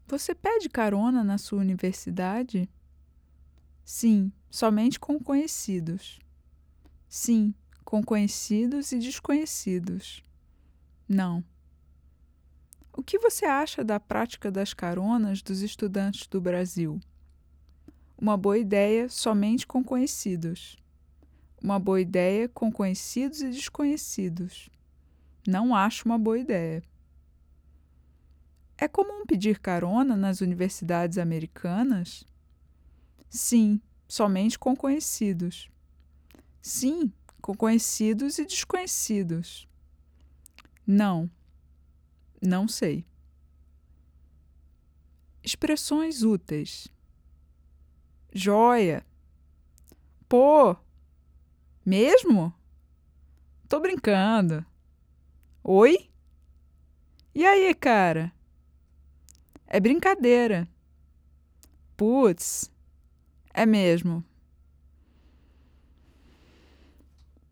Você pede carona na sua universidade? Sim, somente com conhecidos. Sim, com conhecidos e desconhecidos. Não. O que você acha da prática das caronas dos estudantes do Brasil? Uma boa ideia somente com conhecidos. Uma boa ideia com conhecidos e desconhecidos. Não acho uma boa ideia. É comum pedir carona nas universidades americanas? Sim, somente com conhecidos. Sim, com conhecidos e desconhecidos. Não, não sei. Expressões úteis. Joia. Pô, mesmo? Tô brincando. Oi? E aí, cara? É brincadeira. Putz, é mesmo.